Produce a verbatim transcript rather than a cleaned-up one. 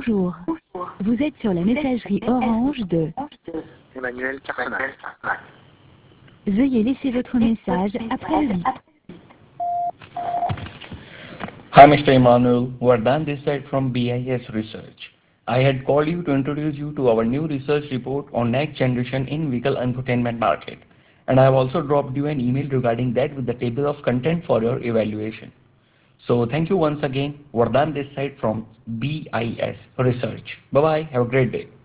Bonjour. Vous êtes sur la messagerie orange de Emmanuel Carsonac. Veuillez laisser votre message après le bip. Hi, Mister Emmanuel. Vardhan this side from B I S Research. I had called you to introduce you to our new research report on next generation in vehicle infotainment market. And I have also dropped you an email regarding that with the table of content for your evaluation. So thank you once again. Vardhan this side from B I S Research. Bye bye. Have a great day.